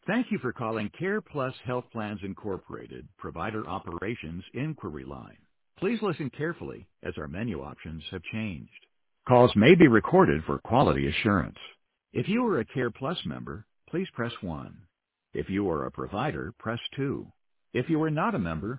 Thank you for calling Care Plus Health Plans Incorporated, Provider Operations Inquiry Line. Please listen carefully as our menu options have changed. Calls may be recorded for quality assurance. If you are a Care Plus member, please press 1. If you are a provider, press 2. If you are not a member,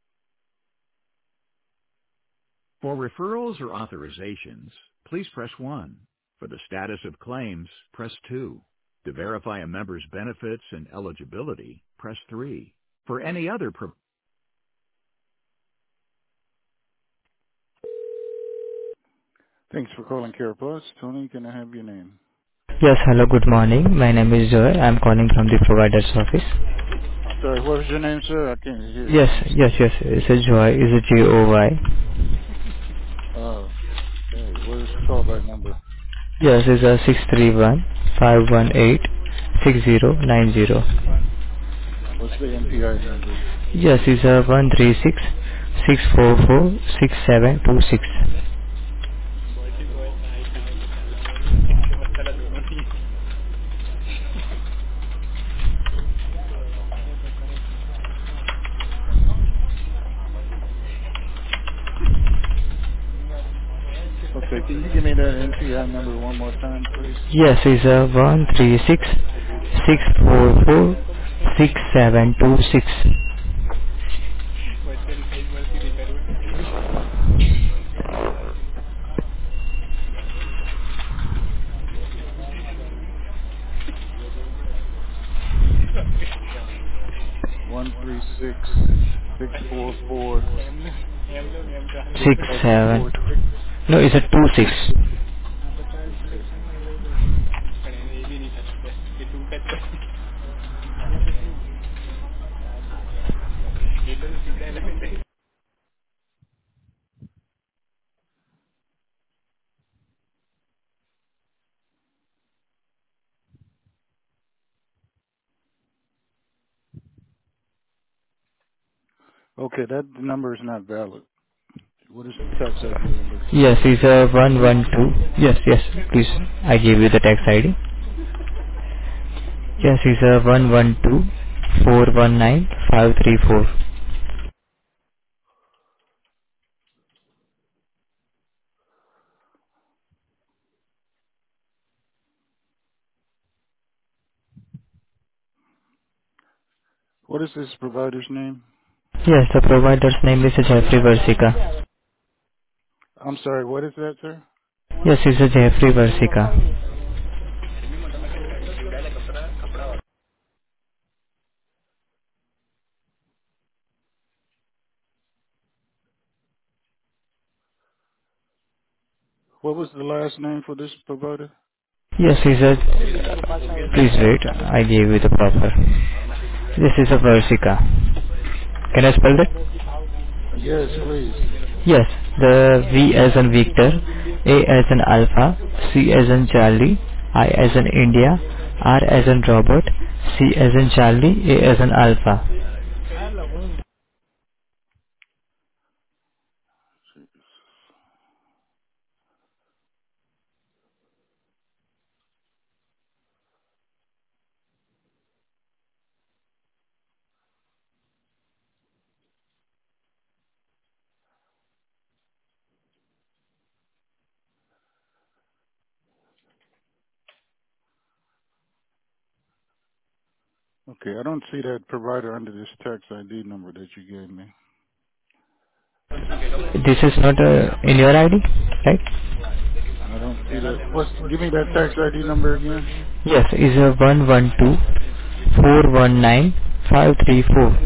for referrals or authorizations, please press 1. For the status of claims, press 2. To verify a member's benefits and eligibility, press 3. For any other Thanks for calling Care Plus. Tony, can I have your name? Yes, hello, good morning. My name is Joy. I'm calling from the provider's office. I'm sorry, what was your name, sir? I can't hear you. Yes, yes. It's a Joy. Is it Joy? Okay, what is the callback number? Yes, it's a 631-518-6090. What's the NPI number? Yes, it's a 136-644-6726. Okay, can you give me that NPI number one more time, please? Yes, it's a 136-644-6726. 136-644. 67. 6746. No, it's a 26. Okay. Okay, that number is not valid. What is the tax ID number? Yes, it's a 112. Yes, yes, please. I give you the tax ID. Yes, it's a 112-419-534. What is this provider's name? Yes, the provider's name is Jeffrey Versika. I'm sorry, what is that, sir? Yes, it's a Jeffrey Versika. What was the last name for this provider? Yes, it's a... Please wait, I gave you the proper. This is a Versika. Can I spell that? Yes, please. Yes, the V as in Victor, A as in Alpha, C as in Charlie, I as in India, R as in Robert, C as in Charlie, A as in Alpha. Okay, I don't see that provider under this tax ID number that you gave me. This is not in your ID, right? I don't see that. Give me that tax ID number again. Yes, is a 112-419-534.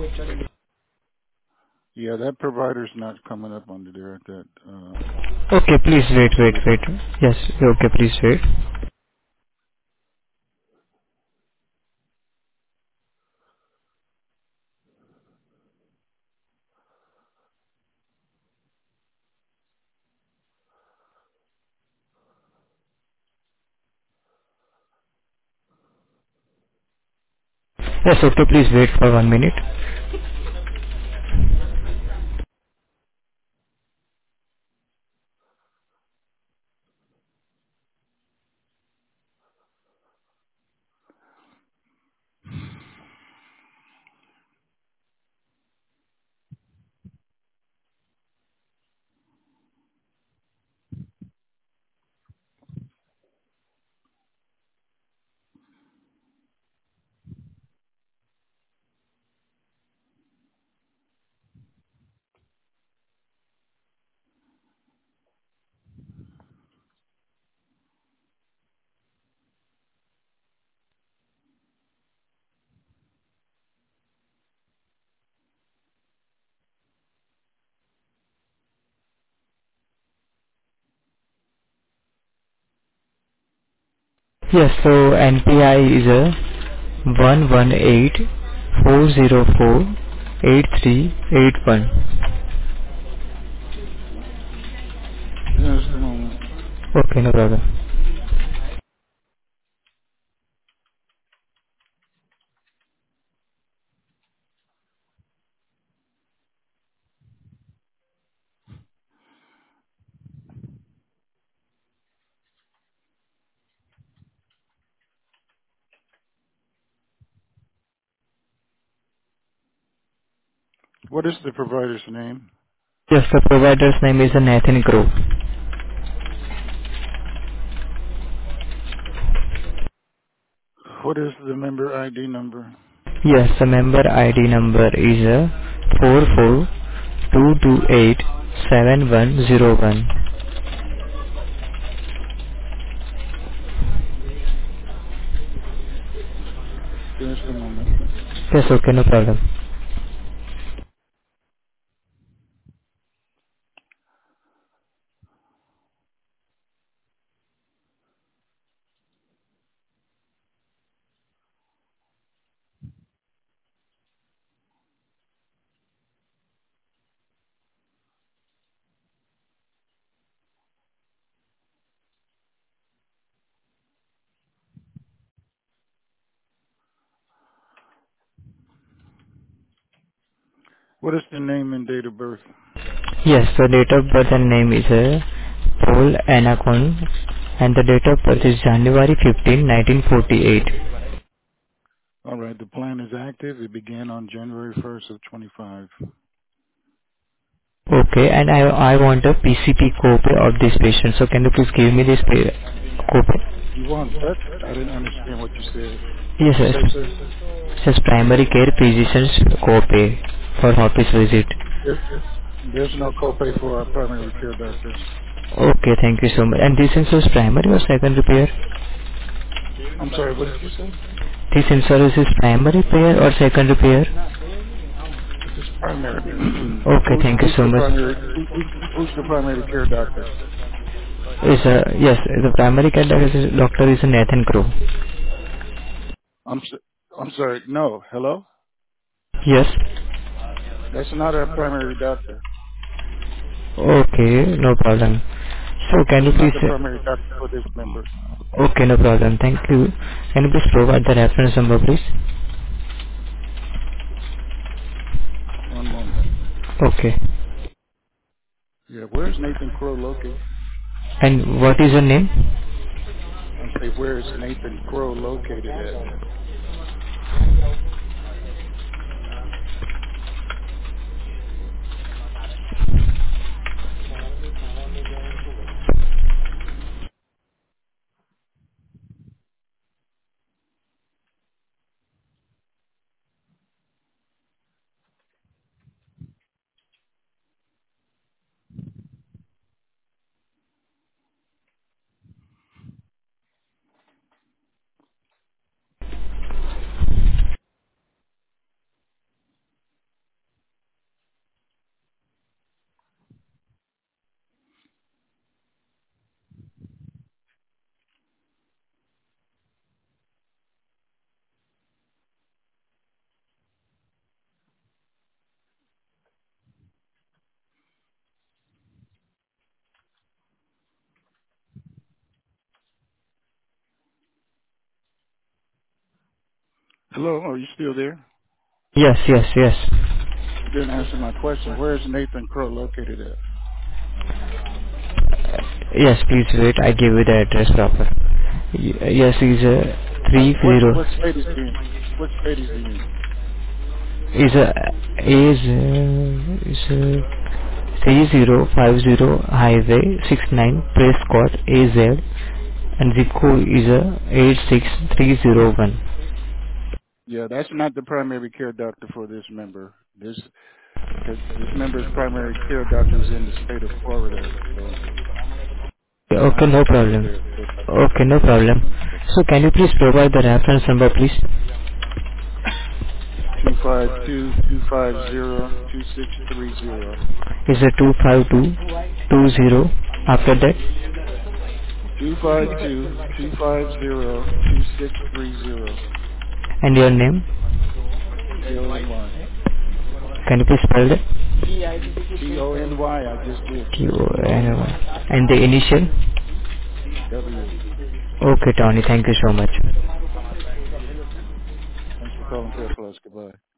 Yeah, that provider's not coming up under there at that. Okay, please wait. Yes, okay, please wait. Yes, okay, please wait for 1 minute. Yes, so NPI is a 118-404-8381. Just a moment. Okay, no problem. What is the provider's name? Yes, the provider's name is Nathan Crow. What is the member ID number? Yes, the member ID number is 4422871101. Just a moment. Yes, okay, no problem. What is the name and date of birth? Yes, the date of birth and name is Paul Anacon, and the date of birth is January 15, 1948. All right, the plan is active. It began on January 1st of 25. Okay, and I want a PCP copy of this patient. So can you please give me this copy? You want what? I didn't understand what you said. What'd Yes, you yes. say, sir? It says primary care physician's copay for office visit. There's no copay for our primary care doctors. Okay, thank you so much. And this insurance is primary or secondary payer? I'm sorry, what did you say? This insurance is primary payer or secondary payer? This is primary. Okay, thank you who's so the much. primary? Who's the primary care doctor? Yes, the primary care doctor is Nathan Crow. I'm I'm sorry. No, hello. Yes. That's not our primary doctor. Okay, no problem. So can That's you not please? the primary doctor for this member. Okay, no problem. Thank you. Can you please provide the reference number, please? One moment. Okay. Yeah, where's Nathan Crow located? And what is your name? I say, where's Nathan Crow located at? Hello, are you still there? Yes, yes, yes. You didn't answer my question. Where's Nathan Crow located at? Yes, please wait. I give you the address proper. Yes, is What 30 what state is he in? What state is he in? is is 3050 Highway 69 Prescott AZ, and zip code is 86301. Yeah, that's not the primary care doctor for this member. This member's primary care doctor is in the state of Florida, so it's Okay, not no located problem. there. Okay, no problem. So can you please provide the reference number, please? 252-250-2630. Is it 25220 after that? 252-250-2630. And your name? Tony. Can you please spell it? Tony, I just did. Q-O-N-Y. And the initial? W. Okay, Tony. Thank you so much. Thanks for calling Care Plus. Goodbye.